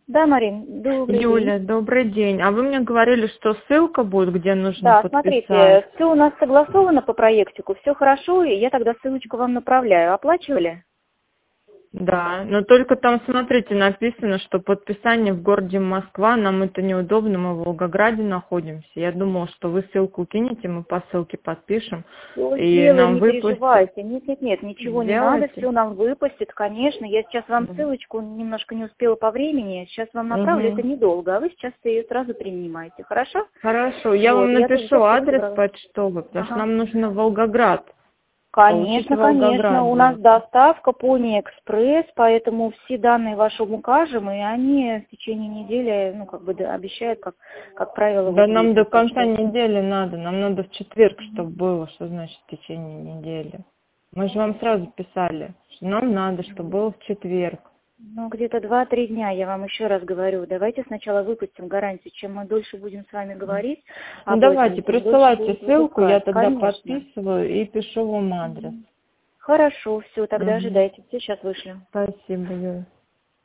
Да, Марин, добрый день. Юля, добрый день. А вы мне говорили, что ссылка будет, где нужно Да, подписать. смотрите, все у нас согласовано по проектику, все хорошо, и я тогда ссылочку вам направляю. Оплачивали? Да, но только там, смотрите, написано, что подписание в городе Москва, нам это неудобно, мы в Волгограде находимся. Я думала, что вы ссылку кинете, мы по ссылке подпишем, Все и сделаем, нам не выпустят. переживайте. Нет, ничего не надо, Сделаете? все нам выпустит, конечно. Я сейчас вам Да. ссылочку немножко не успела по времени, сейчас вам направлю, это Мгм. недолго, а вы сейчас ее сразу принимаете, хорошо? Хорошо, я Вот, вам я тут напишу запрос адрес собрала. почтовый, потому что Ага. нам нужно в Волгоград. Получить Конечно, конечно. Волгоград У нас завтра. доставка Пони Экспресс, поэтому все данные ваши укажем, и они в течение недели, обещают, как правило, Да вот нам до выслать. Так конца что, недели надо, нам надо в четверг, чтобы было, что значит в течение недели. Мы же вам сразу писали, что нам надо, чтобы было в четверг. где-то 2-3 дня, я вам еще раз говорю. Давайте сначала выпустим гарантию. Чем мы дольше будем с вами говорить Ну об этом, давайте, тем дольше присылайте будут ссылку, я выпускать. тогда Конечно. подписываю и пишу вам адрес. Хорошо, все, тогда Мгм. ожидайте. Все, сейчас вышлю. Спасибо, Юля.